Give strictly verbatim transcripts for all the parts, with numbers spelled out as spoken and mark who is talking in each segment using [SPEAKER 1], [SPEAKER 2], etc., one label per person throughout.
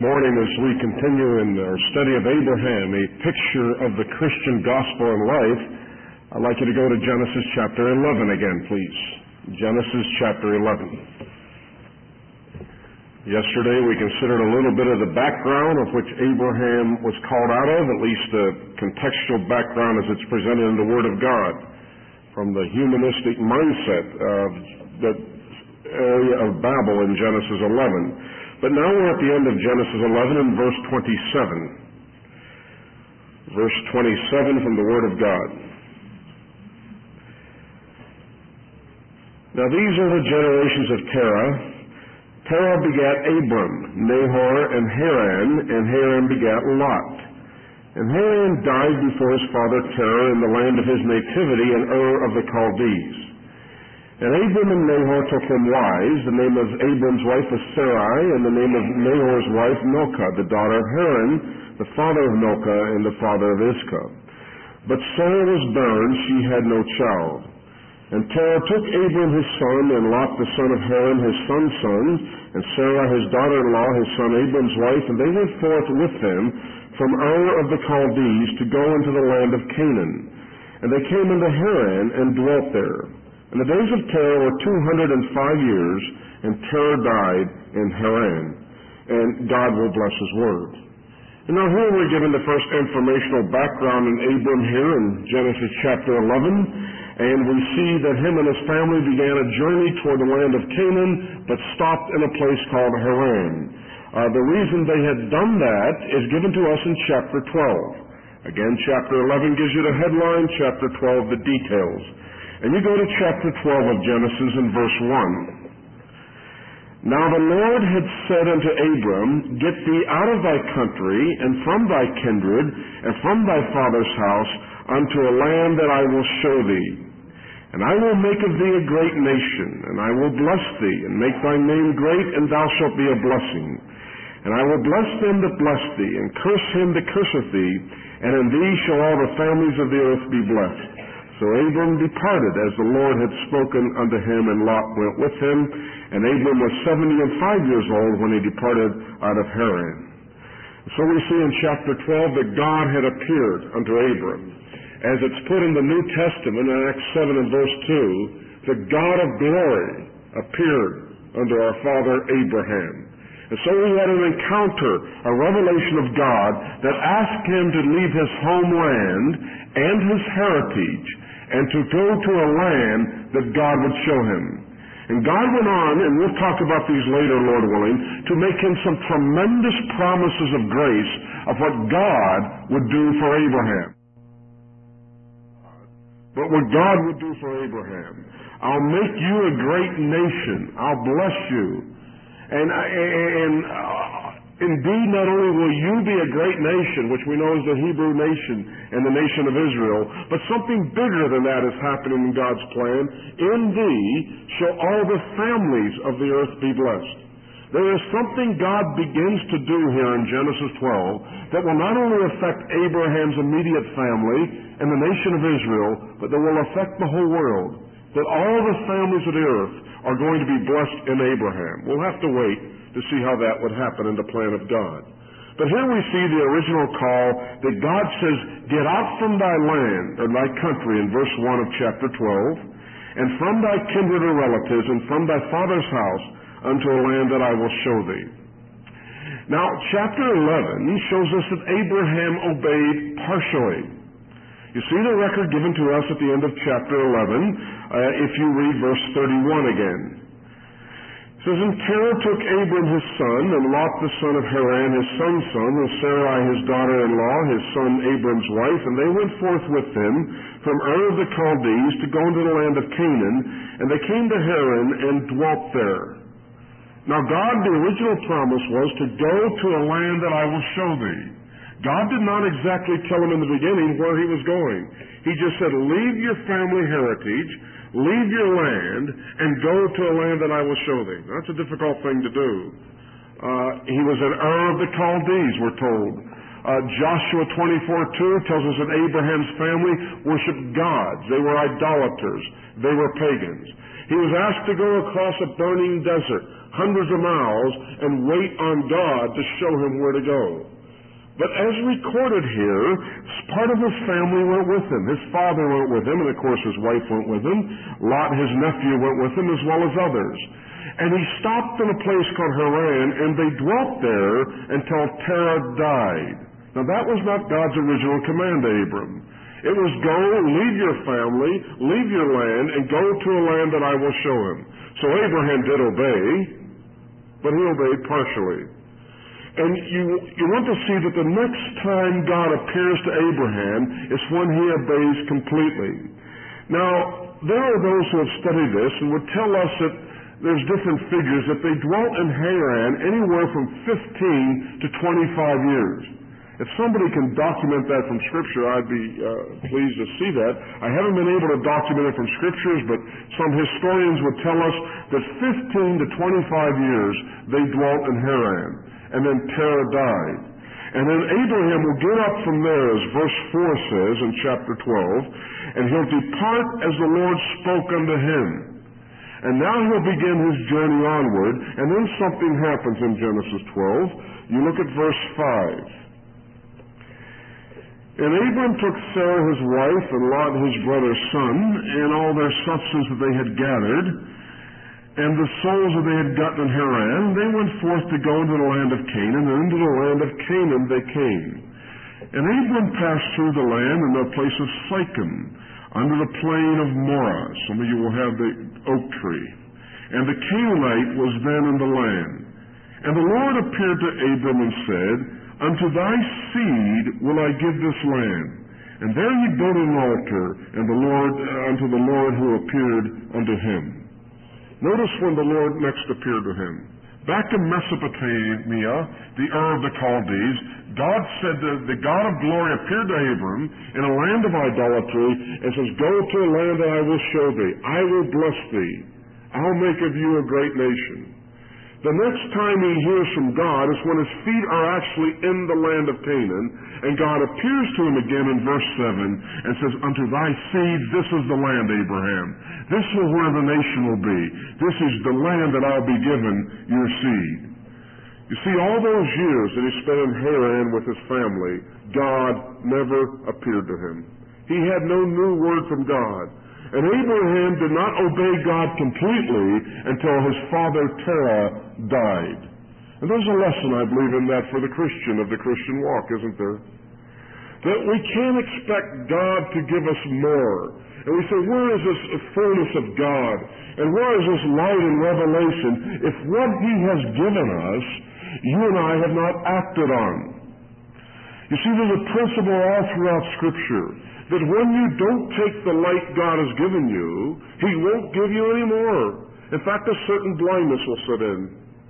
[SPEAKER 1] Morning as we continue in our study of Abraham, a picture of the Christian gospel and life. I'd like you to go to Genesis chapter eleven again, please. Genesis chapter eleven. Yesterday we considered a little bit of the background of which Abraham was called out of, at least the contextual background as it's presented in the Word of God, from the humanistic mindset of the area of Babel in Genesis eleven. But now we're at the end of Genesis eleven in verse twenty-seven. Verse twenty-seven from the Word of God. Now these are the generations of Terah. Terah begat Abram, Nahor, and Haran, and Haran begat Lot. And Haran died before his father Terah in the land of his nativity in Ur of the Chaldees. And Abram and Nahor took him wives. The name of Abram's wife was Sarai, and the name of Nahor's wife Milcah, the daughter of Haran, the father of Milcah, and the father of Iscah. But Sarah was barren, she had no child. And Terah took Abram his son, and Lot the son of Haran his son's son, and Sarah his daughter-in-law his son Abram's wife, and they went forth with him from Ur of the Chaldees to go into the land of Canaan. And they came into Haran and dwelt there. And the days of Terah were two hundred and five years, and Terah died in Haran. And God will bless His word. And now here we're given the first informational background in Abram here in Genesis chapter eleven. And we see that him and his family began a journey toward the land of Canaan, but stopped in a place called Haran. Uh, the reason they had done that is given to us in chapter twelve. Again, chapter eleven gives you the headline, chapter twelve the details. And you go to chapter twelve of Genesis in verse one. Now the Lord had said unto Abram, Get thee out of thy country, and from thy kindred, and from thy father's house, unto a land that I will show thee. And I will make of thee a great nation, and I will bless thee, and make thy name great, and thou shalt be a blessing. And I will bless them that bless thee, and curse him that curseth thee, and in thee shall all the families of the earth be blessed. So Abram departed as the Lord had spoken unto him, and Lot went with him. And Abram was seventy and five years old when he departed out of Haran. So we see in chapter twelve that God had appeared unto Abram. As it's put in the New Testament in Acts seven and verse two, the God of glory appeared unto our father Abraham. And so he had an encounter, a revelation of God that asked him to leave his homeland and his heritage and to go to a land that God would show him. And God went on, and we'll talk about these later, Lord willing, to make him some tremendous promises of grace of what God would do for Abraham. But what God would do for Abraham, I'll make you a great nation. I'll bless you. And, and uh, indeed, not only will you be a great nation, which we know is the Hebrew nation and the nation of Israel, but something bigger than that is happening in God's plan. In thee shall all the families of the earth be blessed. There is something God begins to do here in Genesis twelve that will not only affect Abraham's immediate family and the nation of Israel, but that will affect the whole world. That all the families of the earth are going to be blessed in Abraham. We'll have to wait to see how that would happen in the plan of God. But here we see the original call that God says, Get out from thy land, or thy country, in verse one of chapter twelve, and from thy kindred or relatives, and from thy father's house, unto a land that I will show thee. Now, chapter eleven shows us that Abraham obeyed partially. You see the record given to us at the end of chapter eleven, uh, if you read verse thirty-one again. It says, And Terah took Abram his son, and Lot the son of Haran his son's son, and Sarai his daughter-in-law, his son Abram's wife, and they went forth with him from Ur of the Chaldees to go into the land of Canaan, and they came to Haran and dwelt there. Now God, the original promise was to go to a land that I will show thee. God did not exactly tell him in the beginning where he was going. He just said, leave your family heritage, leave your land, and go to a land that I will show thee. That's a difficult thing to do. Uh, he was in Ur of the Chaldees, we're told. Uh, Joshua twenty-four two tells us that Abraham's family worshiped gods. They were idolaters. They were pagans. He was asked to go across a burning desert, hundreds of miles and wait on God to show him where to go. But as recorded here, part of his family went with him. His father went with him, and of course his wife went with him. Lot, his nephew, went with him, as well as others. And he stopped in a place called Haran, and they dwelt there until Terah died. Now that was not God's original command to Abram. It was go, leave your family, leave your land, and go to a land that I will show him. So Abraham did obey, but he obeyed partially. And you, you want to see that the next time God appears to Abraham is when he obeys completely. Now, there are those who have studied this and would tell us that there's different figures, that they dwelt in Haran anywhere from fifteen to twenty-five years. If somebody can document that from Scripture, I'd be uh, pleased to see that. I haven't been able to document it from Scriptures, but some historians would tell us that fifteen to twenty-five years they dwelt in Haran. And then Terah died. And then Abraham will get up from there, as verse four says in chapter twelve, and he'll depart as the Lord spoke unto him. And now he'll begin his journey onward, and then something happens in Genesis twelve. You look at verse five. And Abram took Sarah his wife, and Lot his brother's son, and all their substance that they had gathered, and the souls that they had gotten in Haran. They went forth to go into the land of Canaan, and into the land of Canaan they came. And Abram passed through the land in the place of Sichem, under the plain of Morah. Some of you will have the oak tree. And the Canaanite was then in the land. And the Lord appeared to Abram and said, Unto thy seed will I give this land. And there he built an altar, and the Lord uh, unto the Lord who appeared unto him. Notice when the Lord next appeared to him. Back in Mesopotamia, the Ur of the Chaldees, God said that the God of glory appeared to Abram in a land of idolatry and says, Go to a land that I will show thee. I will bless thee. I'll make of you a great nation. The next time he hears from God is when his feet are actually in the land of Canaan, and God appears to him again in verse seven and says, Unto thy seed, this is the land, Abraham. This is where the nation will be. This is the land that I'll be given your seed. You see, all those years that he spent in Haran with his family, God never appeared to him. He had no new word from God. And Abraham did not obey God completely until his father Terah died. And there's a lesson, I believe, in that for the Christian of the Christian walk, isn't there? That we can't expect God to give us more. And we say, where is this fullness of God? And where is this light and revelation if what he has given us, you and I have not acted on? You see, there's a principle all throughout Scripture that when you don't take the light God has given you, he won't give you any more. In fact, a certain blindness will set in.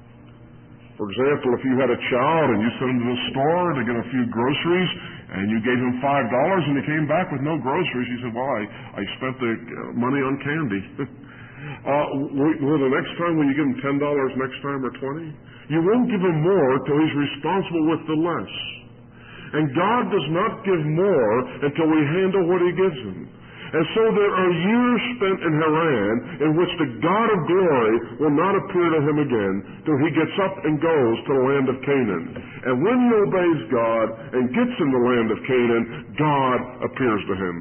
[SPEAKER 1] For example, if you had a child and you sent him to the store to get a few groceries, and you gave him five dollars and he came back with no groceries, he said, well, I, I spent the money on candy. uh, will the next time, will you give him ten dollars next time or twenty? You won't give him more till he's responsible with the less. And God does not give more until we handle what he gives him. And so there are years spent in Haran in which the God of glory will not appear to him again till he gets up and goes to the land of Canaan. And when he obeys God and gets in the land of Canaan, God appears to him.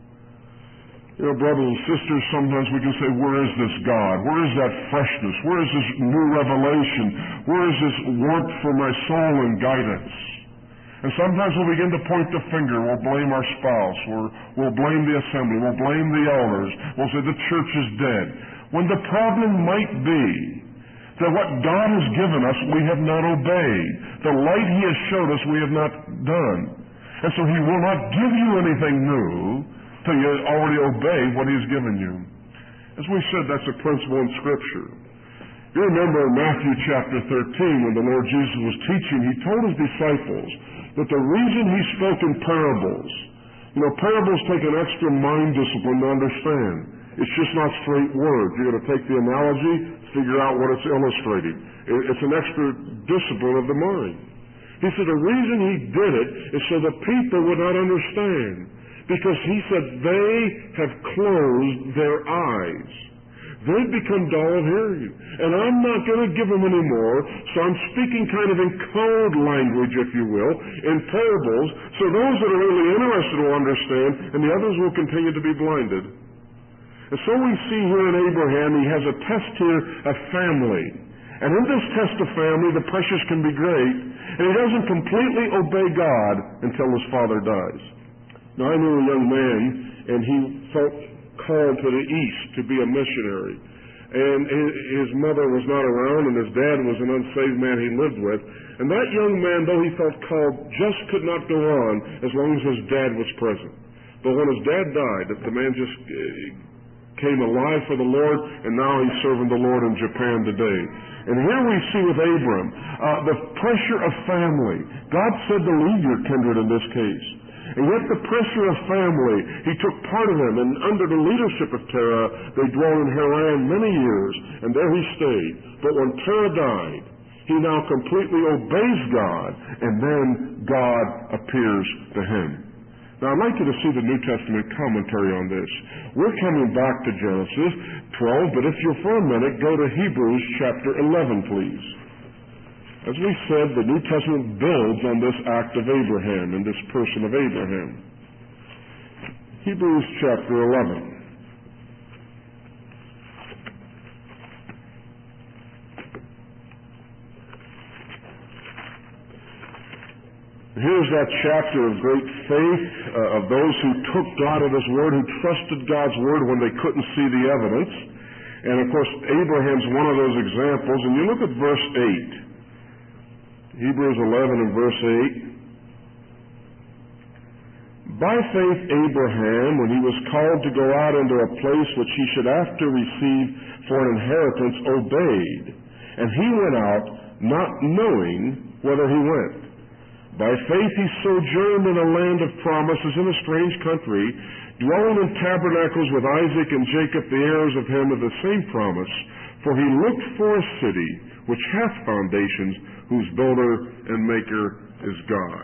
[SPEAKER 1] You know, brothers and sisters, sometimes we can say, where is this God? Where is that freshness? Where is this new revelation? Where is this warmth for my soul and guidance? And sometimes we'll begin to point the finger. We'll blame our spouse. Or we'll blame the assembly. We'll blame the elders. We'll say the church is dead. When the problem might be that what God has given us we have not obeyed. The light he has showed us we have not done. And so he will not give you anything new till you already obey what he has given you. As we said, that's a principle in Scripture. You remember in Matthew chapter thirteen, when the Lord Jesus was teaching, he told his disciples that the reason he spoke in parables, you know, parables take an extra mind discipline to understand. It's just not straight words. You're going to take the analogy, figure out what it's illustrating. It's an extra discipline of the mind. He said the reason he did it is so the people would not understand. Because he said they have closed their eyes. They've become dull of hearing. And I'm not going to give them any more, so I'm speaking kind of in code language, if you will, in parables, so those that are really interested will understand, and the others will continue to be blinded. And so we see here in Abraham, he has a test here of family. And in this test of family, the pressures can be great, and he doesn't completely obey God until his father dies. Now, I knew a young man, and he felt called to the east to be a missionary. And his mother was not around, and his dad was an unsaved man he lived with. And that young man, though he felt called, just could not go on as long as his dad was present. But when his dad died, the man just came alive for the Lord, and now he's serving the Lord in Japan today. And here we see with Abram, uh, the pressure of family. God said to leave your kindred in this case. And yet the pressure of family, he took part of them, and under the leadership of Terah, they dwelt in Haran many years, and there he stayed. But when Terah died, he now completely obeys God, and then God appears to him. Now, I'd like you to see the New Testament commentary on this. We're coming back to Genesis twelve, but if you'll for a minute go to Hebrews chapter eleven, please. As we said, the New Testament builds on this act of Abraham and this person of Abraham. Hebrews chapter eleven. Here's that chapter of great faith uh, of those who took God at his word, who trusted God's word when they couldn't see the evidence. And of course, Abraham's one of those examples. And you look at verse eight. Hebrews eleven and verse eight. By faith Abraham, when he was called to go out into a place which he should after receive for an inheritance, obeyed. And he went out not knowing whither he went. By faith he sojourned in a land of promises in a strange country, dwelling in tabernacles with Isaac and Jacob, the heirs of him of the same promise. For he looked for a city which hath foundations, whose builder and maker is God.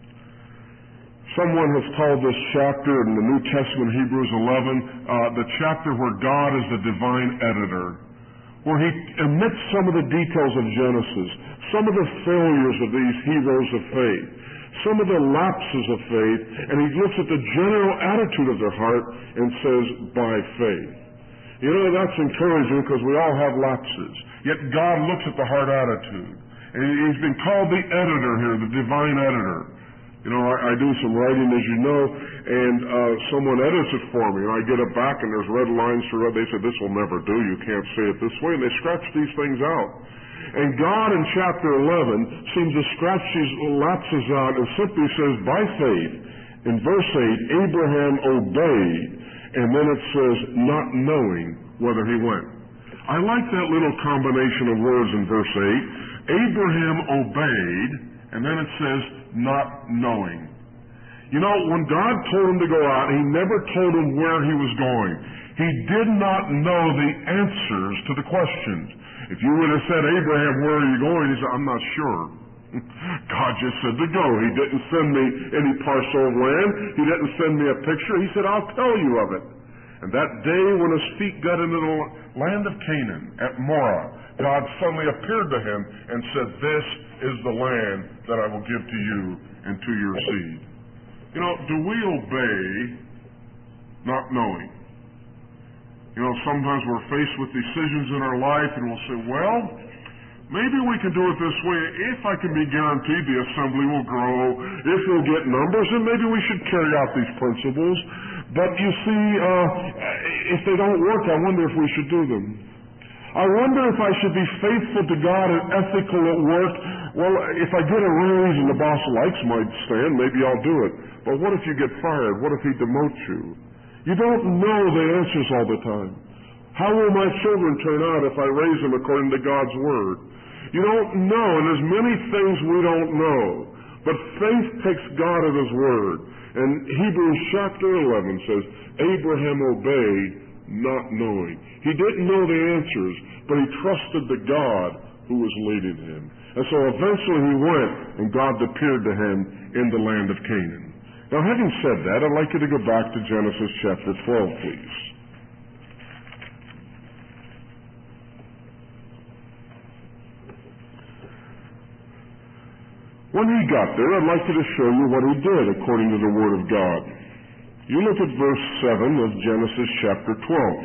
[SPEAKER 1] Someone has called this chapter in the New Testament, Hebrews eleven, uh, the chapter where God is the divine editor, where he omits some of the details of Genesis, some of the failures of these heroes of faith, some of the lapses of faith, and he looks at the general attitude of their heart and says, by faith. You know, that's encouraging because we all have lapses. Yet God looks at the heart attitude. And he's been called the editor here, the divine editor. You know, I, I do some writing, as you know, and uh, someone edits it for me, and I get it back, and there's red lines to read. They say, this will never do. You can't say it this way. And they scratch these things out. And God in chapter eleven seems to scratch these lapses out and simply says, by faith, in verse eight, Abraham obeyed, and then it says, not knowing whether he went. I like that little combination of words in verse eight. Abraham obeyed, and then it says, not knowing. You know, when God told him to go out, he never told him where he was going. He did not know the answers to the questions. If you would have said, Abraham, where are you going? He said, I'm not sure. God just said to go. He didn't send me any parcel of land. He didn't send me a picture. He said, I'll tell you of it. And that day when his feet got into the land of Canaan at Morah, God suddenly appeared to him and said, this is the land that I will give to you and to your seed. You know, do we obey not knowing? You know, sometimes we're faced with decisions in our life and we'll say, well, maybe we can do it this way. If I can be guaranteed the assembly will grow, if we'll get numbers, then maybe we should carry out these principles. But you see, uh, if they don't work, I wonder if we should do them. I wonder if I should be faithful to God and ethical at work. Well, if I get a raise and the boss likes my stand, maybe I'll do it. But what if you get fired? What if he demotes you? You don't know the answers all the time. How will my children turn out if I raise them according to God's word? You don't know, and there's many things we don't know. But faith takes God at his word. And Hebrews chapter eleven says, Abraham obeyed, not knowing. He didn't know the answers, but he trusted the God who was leading him. And so eventually he went, and God appeared to him in the land of Canaan. Now, having said that, I'd like you to go back to Genesis chapter twelve, please. When he got there, I'd like you to show you what he did according to the Word of God. You look at verse seven of Genesis chapter twelve.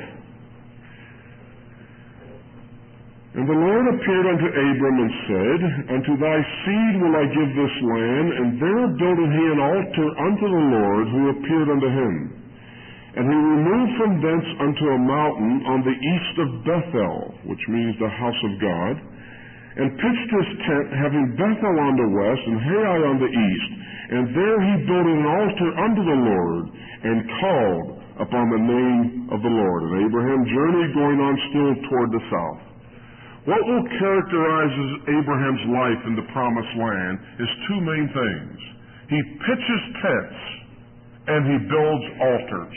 [SPEAKER 1] And the Lord appeared unto Abram and said, Unto thy seed will I give this land, and there builded he an altar unto the Lord who appeared unto him. And he removed from thence unto a mountain on the east of Bethel, which means the house of God, and pitched his tent, having Bethel on the west and Hai on the east. And there he built an altar unto the Lord, and called upon the name of the Lord. And Abraham journeyed, going on still toward the south. What will characterize Abraham's life in the promised land is two main things. He pitches tents, and he builds altars.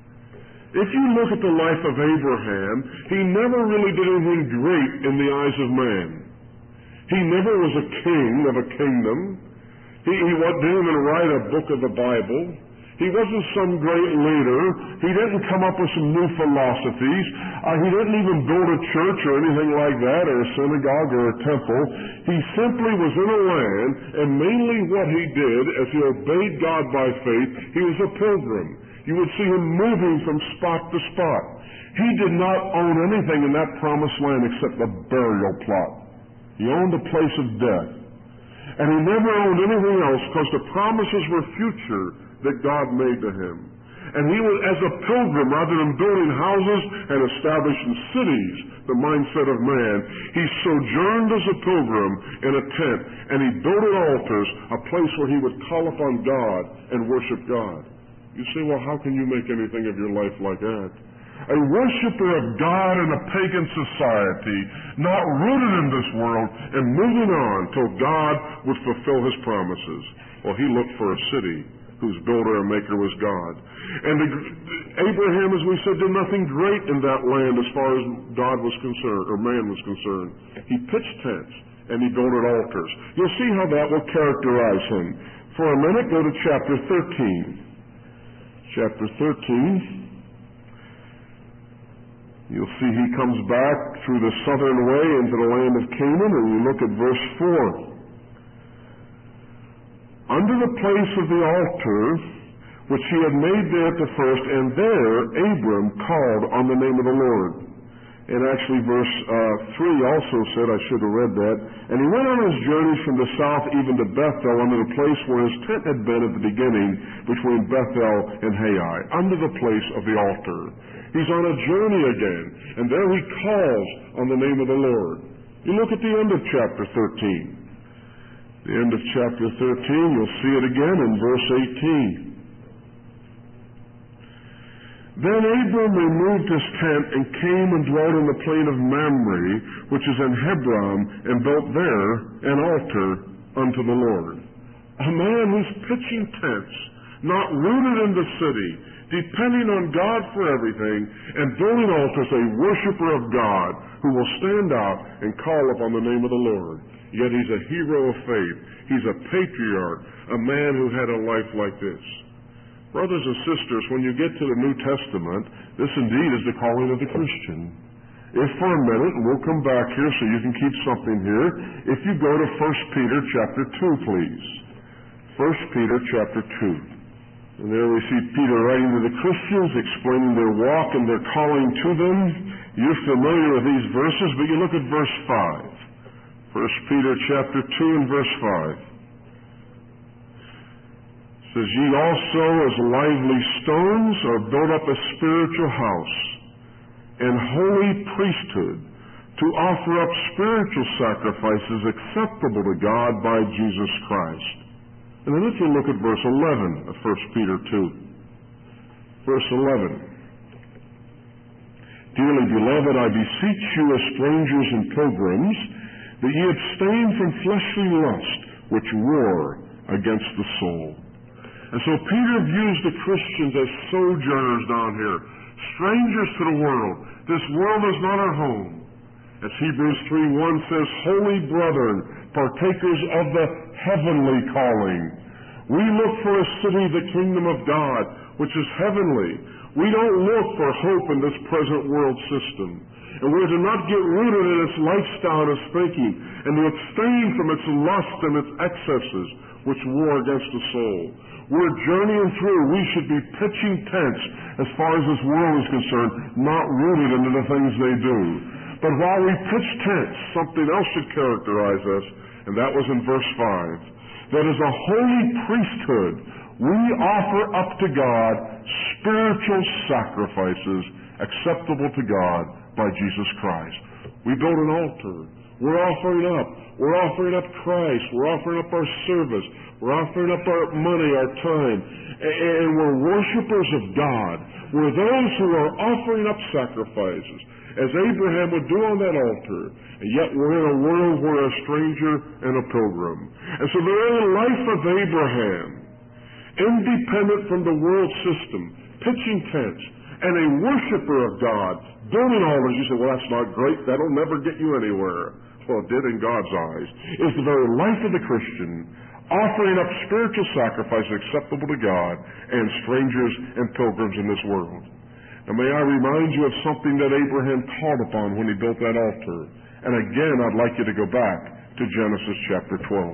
[SPEAKER 1] If you look at the life of Abraham, he never really did anything great in the eyes of man. He never was a king of a kingdom. He, he didn't even write a book of the Bible. He wasn't some great leader. He didn't come up with some new philosophies. Uh, he didn't even build a church or anything like that, or a synagogue or a temple. He simply was in a land, and mainly what he did, as he obeyed God by faith, he was a pilgrim. You would see him moving from spot to spot. He did not own anything in that promised land except a burial plot. He owned a place of death. And he never owned anything else because the promises were future that God made to him. And he was, as a pilgrim, rather than building houses and establishing cities, the mindset of man, he sojourned as a pilgrim in a tent, and he built altars, a place where he would call upon God and worship God. You say, well, how can you make anything of your life like that? A worshiper of God in a pagan society, not rooted in this world, and moving on till God would fulfill his promises. Well, he looked for a city whose builder and maker was God. And the, Abraham, as we said, did nothing great in that land as far as God was concerned, or man was concerned. He pitched tents, and he builded altars. You'll see how that will characterize him. For a minute, go to chapter thirteen. Chapter thirteen. You'll see he comes back through the southern way into the land of Canaan, and you look at verse four. Under the place of the altar, which he had made there at the first, and there Abram called on the name of the Lord. And actually verse uh, three also said, I should have read that, and he went on his journeys from the south even to Bethel, under the place where his tent had been at the beginning, between Bethel and Hai, under the place of the altar. He's on a journey again, and there he calls on the name of the Lord. You look at the end of chapter thirteen. The end of chapter thirteen, you'll see it again in verse eighteen. Then Abram removed his tent and came and dwelt in the plain of Mamre, which is in Hebron, and built there an altar unto the Lord. A man who's pitching tents, not rooted in the city, depending on God for everything, and building altars, a worshiper of God, who will stand out and call upon the name of the Lord. Yet he's a hero of faith. He's a patriarch, a man who had a life like this. Brothers and sisters, when you get to the New Testament, this indeed is the calling of the Christian. If for a minute, and we'll come back here so you can keep something here, if you go to First Peter chapter two, please. First Peter chapter two. And there we see Peter writing to the Christians, explaining their walk and their calling to them. You're familiar with these verses, but you look at verse five. First Peter chapter two and verse five. It says, Ye also as lively stones are built up a spiritual house and holy priesthood to offer up spiritual sacrifices acceptable to God by Jesus Christ. And then if you look at verse eleven of First Peter two. Verse eleven. Dearly beloved, I beseech you as strangers and pilgrims, that ye abstain from fleshly lust, which war against the soul. And so Peter views the Christians as sojourners down here, strangers to the world. This world is not our home. As Hebrews three one says, Holy brethren, partakers of the heavenly calling. We look for a city, the kingdom of God, which is heavenly. We don't look for hope in this present world system. And we're to not get rooted in its lifestyle and its thinking, and to abstain from its lust and its excesses, which war against the soul. We're journeying through. We should be pitching tents as far as this world is concerned, not rooted into the things they do. But while we pitch tents, something else should characterize us, and that was in verse five. That as a holy priesthood, we offer up to God spiritual sacrifices acceptable to God by Jesus Christ. We build an altar. We're offering up. We're offering up Christ. We're offering up our service. We're offering up our money, our time. And we're worshipers of God. We're those who are offering up sacrifices, as Abraham would do on that altar. And yet we're in a world where a stranger and a pilgrim. And so the very life of Abraham, independent from the world system, pitching tents, and a worshiper of God, building altars. You say, well, that's not great. That'll never get you anywhere. Well, it did in God's eyes. Is the very life of the Christian, offering up spiritual sacrifice acceptable to God and strangers and pilgrims in this world. Now, may I remind you of something that Abraham called upon when he built that altar. And again, I'd like you to go back to Genesis chapter twelve.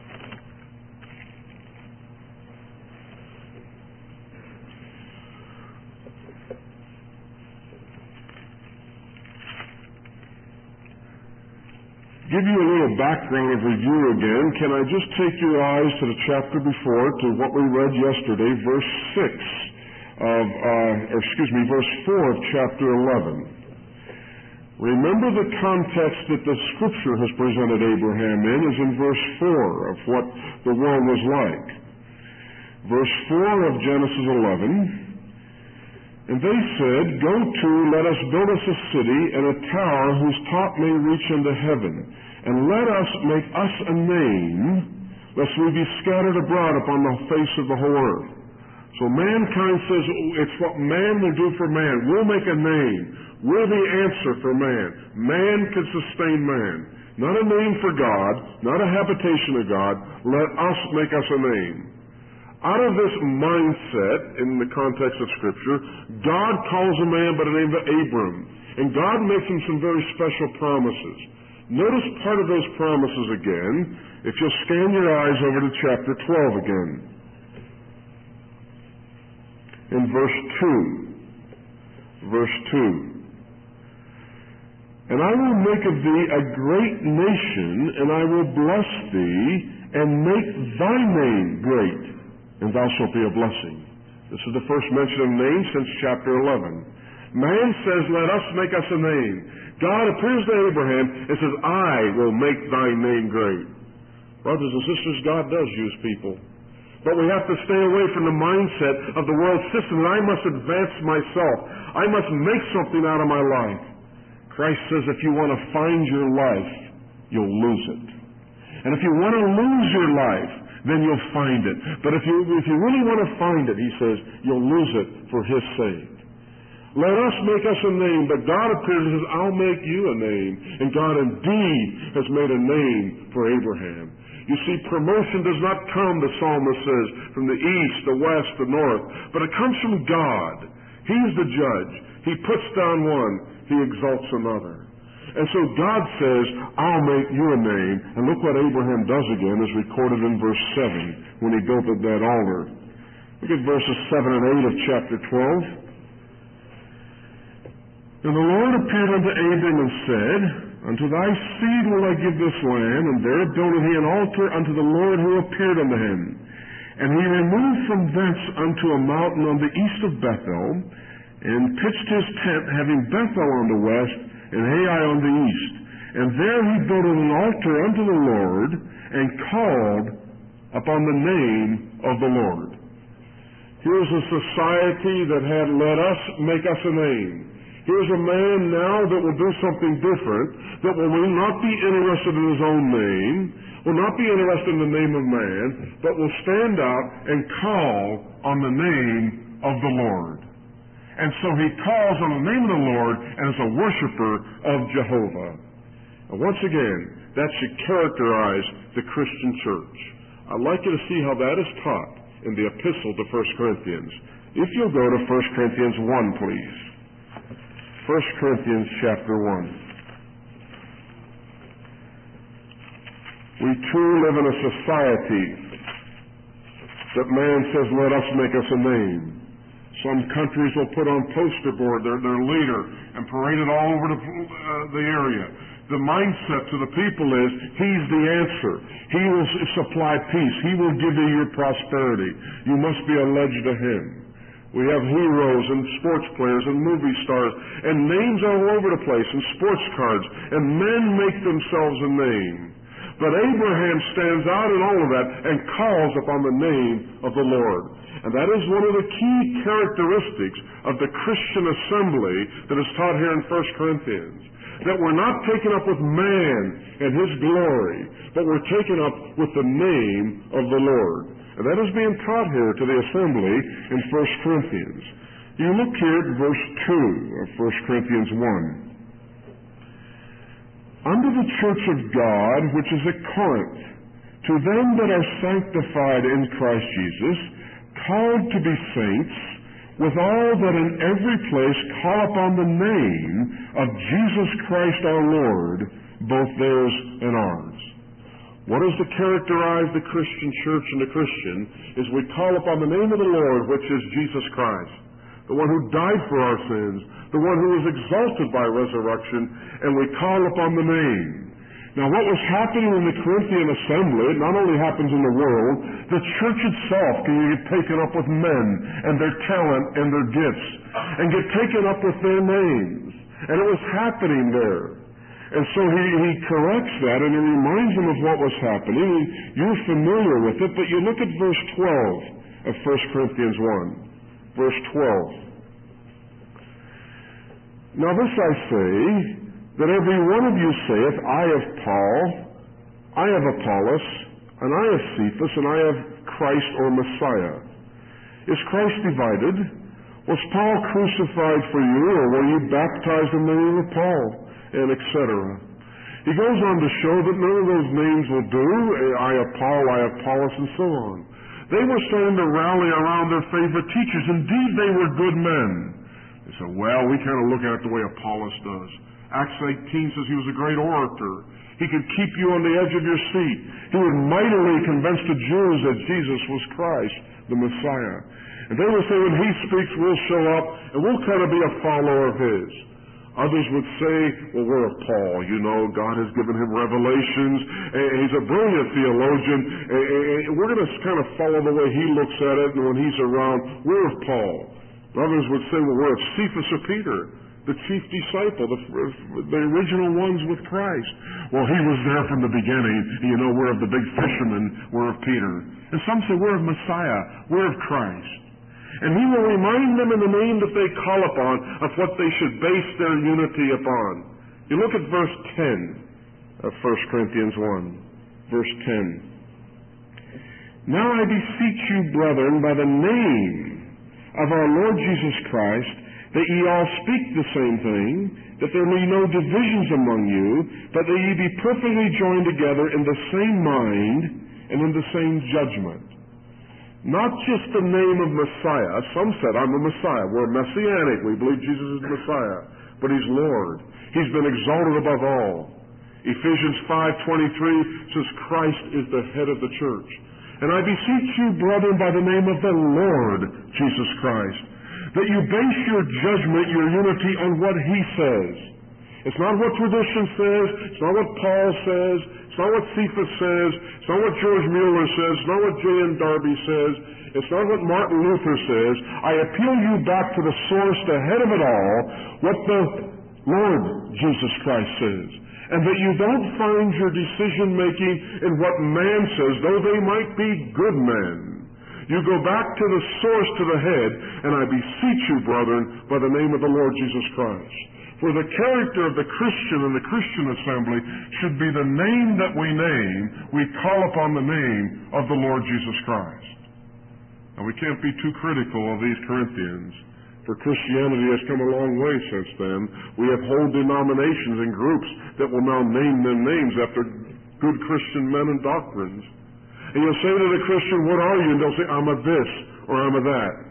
[SPEAKER 1] Give you a little background of review again. Can I just take your eyes to the chapter before, to what we read yesterday, verse six of, uh, or excuse me, verse four of chapter eleven. Remember the context that the Scripture has presented Abraham in is in verse four of what the world was like. Verse four of Genesis eleven, and they said, Go to, let us build us a city and a tower whose top may reach into heaven, and let us make us a name, lest we be scattered abroad upon the face of the whole earth. So mankind says, it's what man will do for man. We'll make a name. We're the answer for man. Man can sustain man. Not a name for God, not a habitation of God. Let us make us a name. Out of this mindset, in the context of Scripture, God calls a man by the name of Abram. And God makes him some very special promises. Notice part of those promises again, if you'll scan your eyes over to chapter twelve again. In verse two. Verse two. And I will make of thee a great nation, and I will bless thee, and make thy name great, and thou shalt be a blessing. This is the first mention of name since chapter eleven. Man says, let us make us a name. God appears to Abraham and says, I will make thy name great. Brothers and sisters, God does use people. But we have to stay away from the mindset of the world system that I must advance myself. I must make something out of my life. Christ says if you want to find your life, you'll lose it. And if you want to lose your life, then you'll find it. But if you, if you really want to find it, he says, you'll lose it for his sake. Let us make us a name, but God appears and says, I'll make you a name. And God indeed has made a name for Abraham. You see, promotion does not come, the psalmist says, from the east, the west, the north, but it comes from God. He's the judge. He puts down one, he exalts another. And so God says, I'll make you a name. And look what Abraham does again, as recorded in verse seven, when he built that altar. Look at verses seven and eight of chapter twelve. And the Lord appeared unto Abram and said, Unto thy seed will I give this land, and there builded he an altar unto the Lord who appeared unto him. And he removed from thence unto a mountain on the east of Bethel, and pitched his tent, having Bethel on the west, and Ai on the east. And there he built an altar unto the Lord, and called upon the name of the Lord. Here's a society that had let us make us a name. Here's a man now that will do something different, that will not be interested in his own name, will not be interested in the name of man, but will stand out and call on the name of the Lord. And so he calls on the name of the Lord and is a worshiper of Jehovah. And once again, that should characterize the Christian church. I'd like you to see how that is taught in the epistle to First Corinthians. If you'll go to First Corinthians one, please. First Corinthians chapter one. We too live in a society that man says, let us make us a name. Some countries will put on poster board their, their leader and parade it all over the, uh, the area. The mindset to the people is, he's the answer. He will s- supply peace. He will give you your prosperity. You must be alleged to him. We have heroes and sports players and movie stars and names all over the place and sports cards, and men make themselves a name. But Abraham stands out in all of that and calls upon the name of the Lord. And that is one of the key characteristics of the Christian assembly that is taught here in First Corinthians. That we're not taken up with man and his glory, but we're taken up with the name of the Lord. And that is being taught here to the assembly in First Corinthians. You look here at verse two of First Corinthians one. Unto the church of God which is at Corinth, to them that are sanctified in Christ Jesus, called to be saints, with all that in every place call upon the name of Jesus Christ our Lord, both theirs and ours. What is to characterize the Christian church and the Christian is we call upon the name of the Lord, which is Jesus Christ, the one who died for our sins, the one who was exalted by resurrection, and we call upon the name. Now, what was happening in the Corinthian assembly, it not only happens in the world, the church itself can get taken up with men and their talent and their gifts, and get taken up with their names. And it was happening there. And so he, he corrects that, and he reminds them of what was happening. You're familiar with it, but you look at verse twelve of First Corinthians one. Verse twelve. Now this I say, that every one of you saith, I have Paul, I have Apollos, and I have Cephas, and I have Christ or Messiah. Is Christ divided? Was Paul crucified for you, or were you baptized in the name of Paul? And et cetera. He goes on to show that none of those names will do. I have Paul, I have Apollos, and so on. They were starting to rally around their favorite teachers. Indeed, they were good men. They said, well, we kind of look at it the way Apollos does. Acts eighteen says he was a great orator. He could keep you on the edge of your seat. He would mightily convince the Jews that Jesus was Christ, the Messiah. And they would say, when he speaks, we'll show up, and we'll kind of be a follower of his. Others would say, well, we're of Paul. You know, God has given him revelations. And he's a brilliant theologian. And we're going to kind of follow the way he looks at it, and when he's around, we're of Paul. Others would say, well, we're of Cephas or Peter, the chief disciple, the, the original ones with Christ. Well, he was there from the beginning. You know, we're of the big fishermen. We're of Peter. And some say, we're of Messiah. We're of Christ. And he will remind them in the name that they call upon of what they should base their unity upon. You look at verse ten of First Corinthians one. Verse ten. Now I beseech you, brethren, by the name of our Lord Jesus Christ, that ye all speak the same thing, that there be no divisions among you, but that ye be perfectly joined together in the same mind and in the same judgment. Not just the name of Messiah. Some said, I'm a Messiah. We're messianic. We believe Jesus is the Messiah. But he's Lord. He's been exalted above all. Ephesians five twenty-three says Christ is the head of the church. And I beseech you, brethren, by the name of the Lord Jesus Christ, that you base your judgment, your unity on what he says. It's not what tradition says. It's not what Paul says. It's not what Cephas says. It's not what George Mueller says. It's not what J N Darby says. It's not what Martin Luther says. I appeal you back to the source, the head of it all, what the Lord Jesus Christ says. And that you don't find your decision-making in what man says, though they might be good men. You go back to the source, to the head, and I beseech you, brethren, by the name of the Lord Jesus Christ. For the character of the Christian and the Christian assembly should be the name that we name. We call upon the name of the Lord Jesus Christ. Now, we can't be too critical of these Corinthians, for Christianity has come a long way since then. We have whole denominations and groups that will now name their names after good Christian men and doctrines. And you'll say to the Christian, what are you? And they'll say, I'm a this or I'm a that.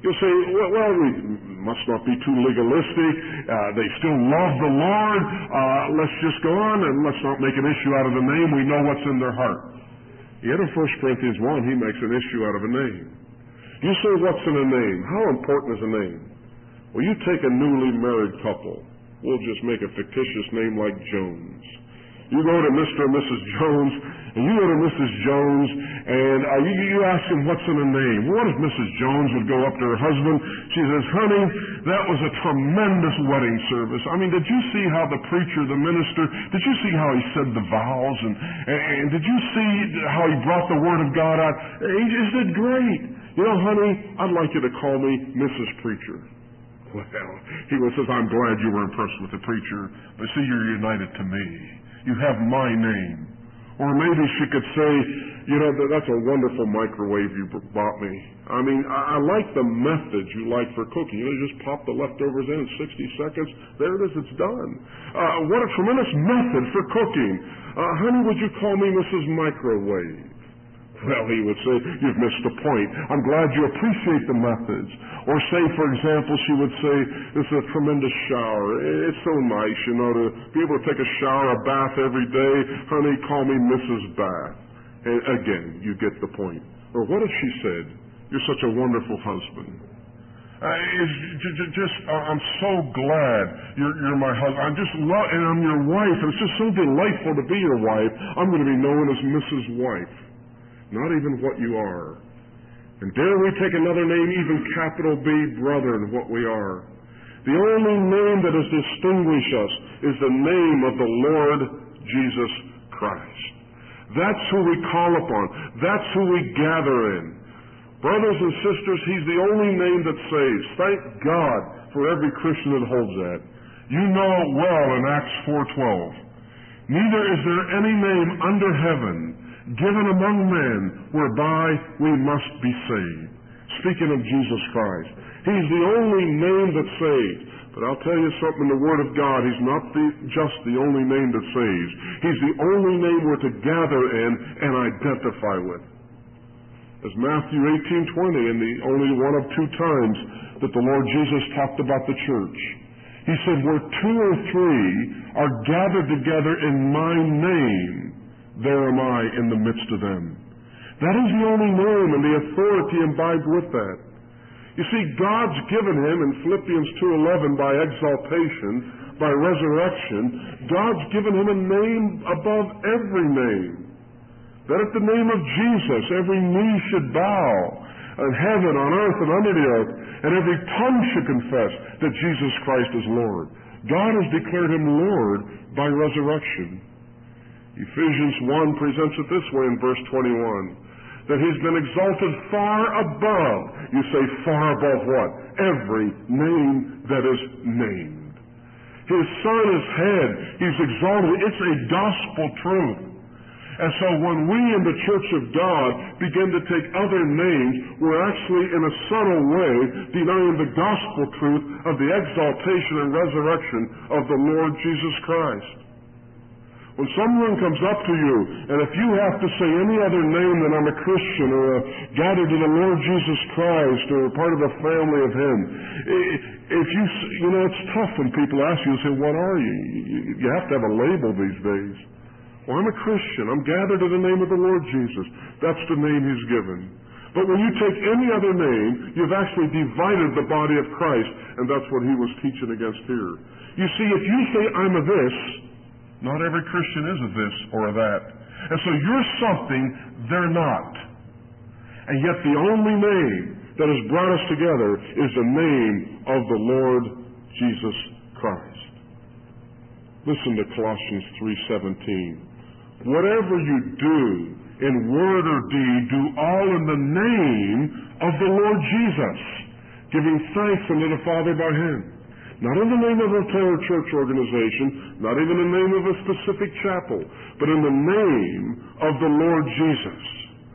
[SPEAKER 1] You'll say, well, well, we must not be too legalistic. Uh, they still love the Lord. Uh, let's just go on and let's not make an issue out of the name. We know what's in their heart. Yet in First Corinthians one, he makes an issue out of a name. You say, what's in a name? How important is a name? Well, you take a newly married couple. We'll just make a fictitious name like Jones. You go to Mister and Missus Jones, and you go to Missus Jones, and uh, you, you ask him what's in a name. What if Missus Jones would go up to her husband? She says, honey, that was a tremendous wedding service. I mean, did you see how the preacher, the minister, did you see how he said the vows? And, and, and did you see how he brought the word of God out? He just did great. You know, honey, I'd like you to call me Missus Preacher. Well, he says, I'm glad you were impressed with the preacher, but see, you're united to me. You have my name. Or maybe she could say, you know, that's a wonderful microwave you bought me. I mean, I, I like the methods you like for cooking. You know, you just pop the leftovers in in sixty seconds. There it is, it's done. Uh, what a tremendous method for cooking. Uh, honey, would you call me Missus Microwave? Well, he would say, you've missed the point. I'm glad you appreciate the methods. Or say, for example, she would say, this is a tremendous shower. It's so nice, you know, to be able to take a shower, a bath every day. Honey, call me Missus Bath. And again, you get the point. Or what if she said, you're such a wonderful husband. Uh, it's just, uh, I'm so glad you're, you're my husband. I'm just love, and I'm your wife. And it's just so delightful to be your wife. I'm going to be known as Missus Wife. Not even what you are. And dare we take another name, even capital B, brethren, what we are. The only name that has distinguished us is the name of the Lord Jesus Christ. That's who we call upon. That's who we gather in. Brothers and sisters, he's the only name that saves. Thank God for every Christian that holds that. You know it well in Acts four twelve. Neither is there any name under heaven given among men whereby we must be saved. Speaking of Jesus Christ, he's the only name that saves. But I'll tell you something, in the Word of God, he's not the, just the only name that saves. He's the only name we're to gather in and identify with. As Matthew eighteen twenty, and the only one of two times that the Lord Jesus talked about the church. He said, where two or three are gathered together in my name, there am I in the midst of them. That is the only name and the authority imbibed with that. You see, God's given him in Philippians two eleven by exaltation, by resurrection, God's given him a name above every name. That at the name of Jesus, every knee should bow, in heaven, on earth, and under the earth, and every tongue should confess that Jesus Christ is Lord. God has declared him Lord by resurrection. Ephesians one presents it this way in verse twenty-one, that he's been exalted far above, you say far above what? Every name that is named. His Son is head, he's exalted. It's a gospel truth. And so when we in the Church of God begin to take other names, we're actually in a subtle way denying the gospel truth of the exaltation and resurrection of the Lord Jesus Christ. When someone comes up to you, and if you have to say any other name than I'm a Christian or a gathered to the Lord Jesus Christ or a part of the family of Him, if you, you know, it's tough when people ask you, say, what are you? You have to have a label these days. Well, I'm a Christian. I'm gathered in the name of the Lord Jesus. That's the name He's given. But when you take any other name, you've actually divided the body of Christ, and that's what He was teaching against here. You see, if you say, I'm a this, not every Christian is a this or a that. And so you're something they're not. And yet the only name that has brought us together is the name of the Lord Jesus Christ. Listen to Colossians three seventeen. Whatever you do in word or deed, do all in the name of the Lord Jesus, giving thanks unto the Father by Him. Not in the name of a entire church organization, not even in the name of a specific chapel, but in the name of the Lord Jesus.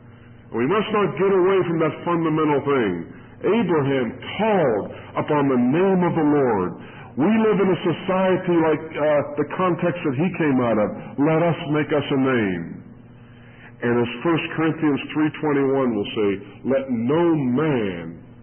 [SPEAKER 1] We must not get away from that fundamental thing. Abraham called upon the name of the Lord. We live in a society like uh, the context that he came out of. Let us make us a name. And as First Corinthians three twenty-one will say, let no man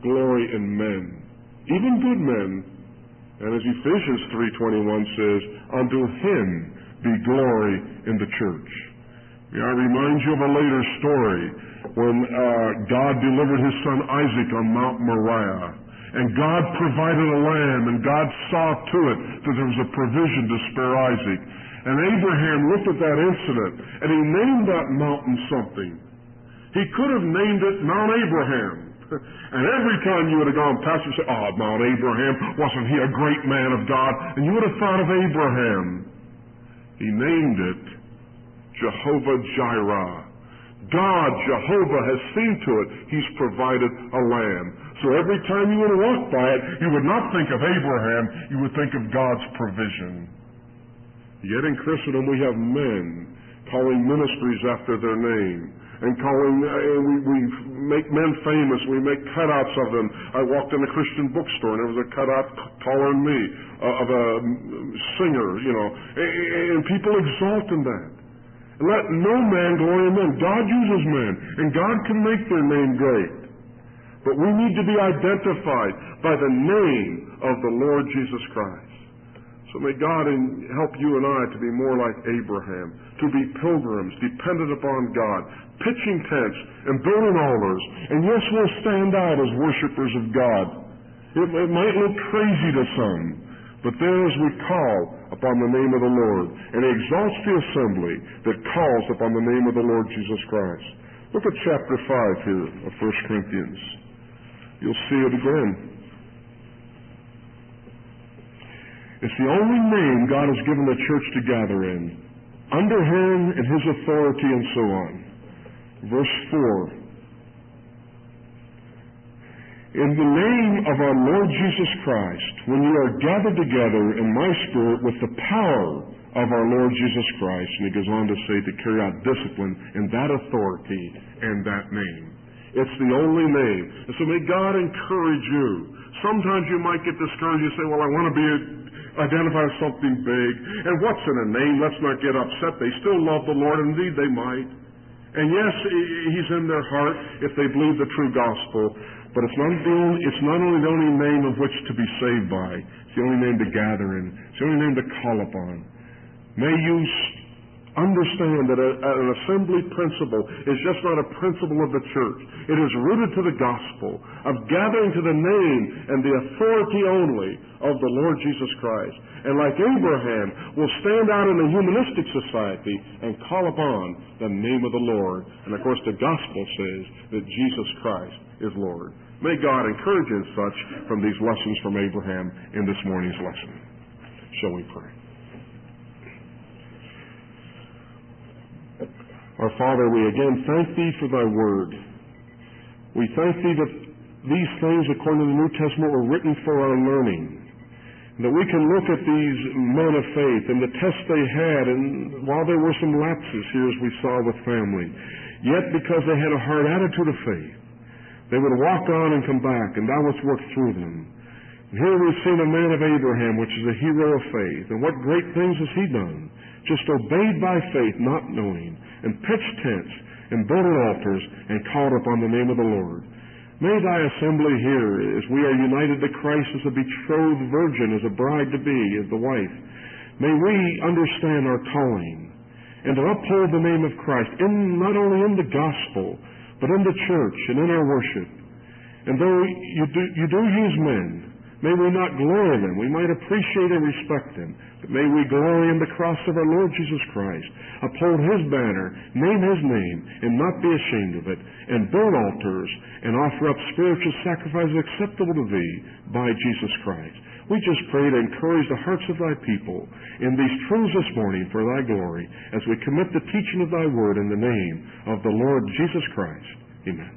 [SPEAKER 1] glory in men, even good men. And as Ephesians three twenty-one says, unto him be glory in the church. May I remind you of a later story when uh, God delivered his son Isaac on Mount Moriah. And God provided a lamb, and God saw to it that there was a provision to spare Isaac. And Abraham looked at that incident, and he named that mountain something. He could have named it Mount Abraham. And every time you would have gone past, you'd say, oh, Mount Abraham, wasn't he a great man of God? And you would have thought of Abraham. He named it Jehovah Jireh. God, Jehovah, has seen to it. He's provided a lamb. So every time you would walk by it, you would not think of Abraham, you would think of God's provision. Yet in Christendom we have men calling ministries after their name, and calling, uh, we, we make men famous, we make cutouts of them. I walked in a Christian bookstore and there was a cutout taller than me uh, of a singer, you know, and, and people exalt in that. And let no man glory in men. God uses men, and God can make their name great. But we need to be identified by the name of the Lord Jesus Christ. So may God help you and I to be more like Abraham, to be pilgrims, dependent upon God, pitching tents and building altars. And yes, we'll stand out as worshipers of God. It, it might look crazy to some, but then as we call upon the name of the Lord, and he exalts the assembly that calls upon the name of the Lord Jesus Christ. Look at chapter five here of First Corinthians. You'll see it again. It's the only name God has given the church to gather in, under him and his authority and so on. Verse four. In the name of our Lord Jesus Christ, when you are gathered together in my spirit with the power of our Lord Jesus Christ, and he goes on to say to carry out discipline in that authority and that name. It's the only name. And so may God encourage you. Sometimes you might get discouraged. You say, well, I want to be identified as something big. And what's in a name? Let's not get upset. They still love the Lord. Indeed, they might. And yes, he's in their heart if they believe the true gospel. But it's not, the only, it's not only the only name of which to be saved by. It's the only name to gather in. It's the only name to call upon. May you understand that a, an assembly principle is just not a principle of the church. It is rooted to the gospel of gathering to the name and the authority only of the Lord Jesus Christ. And like Abraham, will stand out in a humanistic society and call upon the name of the Lord. And of course the gospel says that Jesus Christ is Lord. May God encourage you in such from these lessons from Abraham in this morning's lesson. Shall we pray? Our Father, we again thank Thee for Thy Word. We thank Thee that these things, according to the New Testament, were written for our learning. That we can look at these men of faith and the tests they had, and while there were some lapses here, as we saw with family, yet because they had a hard attitude of faith, they would walk on and come back, and Thou wouldst work through them. And here we've seen a man of Abraham, which is a hero of faith. And what great things has he done? Just obeyed by faith, not knowing, and pitched tents, and built altars, and called upon the name of the Lord. May Thy assembly here, as we are united to Christ as a betrothed virgin, as a bride to be, as the wife, may we understand our calling, and to uphold the name of Christ, in not only in the gospel, but in the church and in our worship. And though you do, you do use men, may we not glory in them. We might appreciate and respect them. But may we glory in the cross of our Lord Jesus Christ, uphold His banner, name His name, and not be ashamed of it, and build altars, and offer up spiritual sacrifices acceptable to Thee by Jesus Christ. We just pray to encourage the hearts of Thy people in these truths this morning for Thy glory, as we commit the teaching of Thy Word in the name of the Lord Jesus Christ. Amen.